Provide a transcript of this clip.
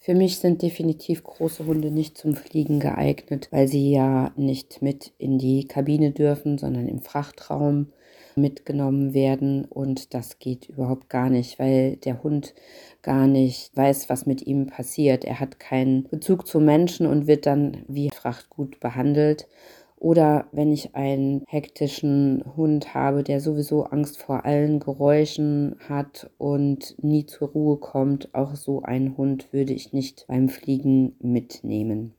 Für mich sind definitiv große Hunde nicht zum Fliegen geeignet, weil sie ja nicht mit in die Kabine dürfen, sondern im Frachtraum mitgenommen werden. Und das geht überhaupt gar nicht, weil der Hund gar nicht weiß, was mit ihm passiert. Er hat keinen Bezug zu Menschen und wird dann wie Frachtgut behandelt. Oder wenn ich einen hektischen Hund habe, der sowieso Angst vor allen Geräuschen hat und nie zur Ruhe kommt, auch so einen Hund würde ich nicht beim Fliegen mitnehmen.